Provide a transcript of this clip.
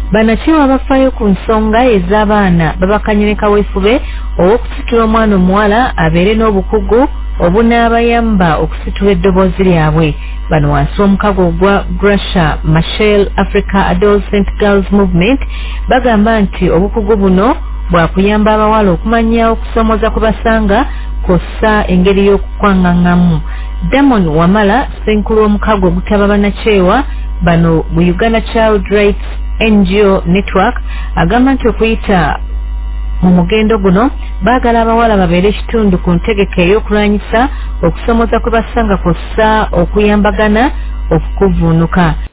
Bannakyewa bafaayo ku nsonga ez'abaana babakanyene kaweefube ow'okusitula omwana omuwala abeere n'obukugu obunaabayamba okusitula eddoboozi lyabwe. Bano wansi w'omukago ogwa Grasha Machel Africa Adolescent Girls Movement bagamba nti obukugu buno bwakuyamba abawala okumanya okusomoza ku basanga kw'ossa engeri y'okukwangangamu. Damon Wamala ssenkulu w'omukago ogutaba bannakyewa bano mu Uganda Child Rights NGO Network agamba nti okuyita mu mugendo guno baagala abawala babeere ekitundu ku ntegeka ey'okulwanyisa okusomoza kwe basanga kw'ossa okuyambagana okukuvuunuka.